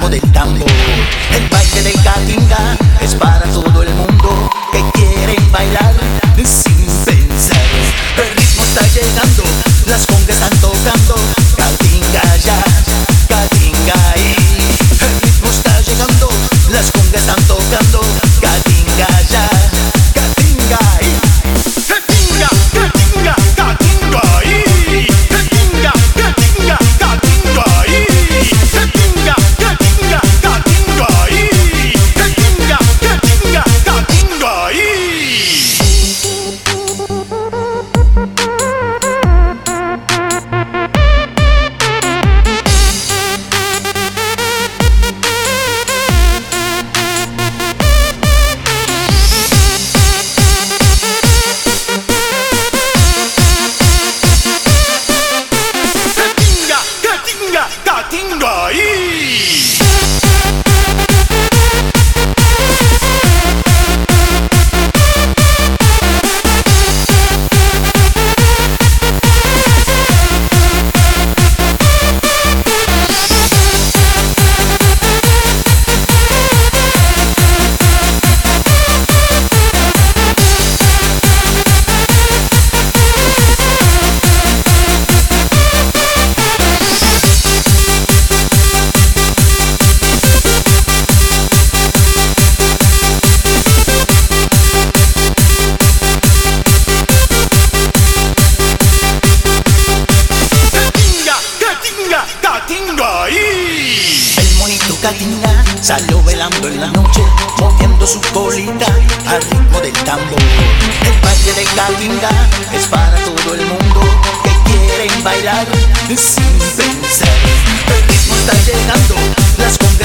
ritmo del tambor. El baile del Caatinga es para todo el mundo que quieren bailar sin pensar. El ritmo está llegando, las congas están tocando. Caatinga ya, Caatinga ahí. El ritmo está llegando, las congas están tocando. Caatinga ya, Caatinga ahí. Caatinga, Caatinga, Caatinga ahí. Caatinga, Caatinga, Caatinga ahí. Caatinga, Caatinga, Caatinga ahí. Caatinga, Caatinga, Caatinga ahí. Caatinga ahí. Caatinga ahí. El monito Caatinga salió velando en la noche, moviendo su colita al ritmo del tambor. El baile de Caatinga es para todo el mundo que quieren bailar sin pensar. El ritmo está llegando, las congas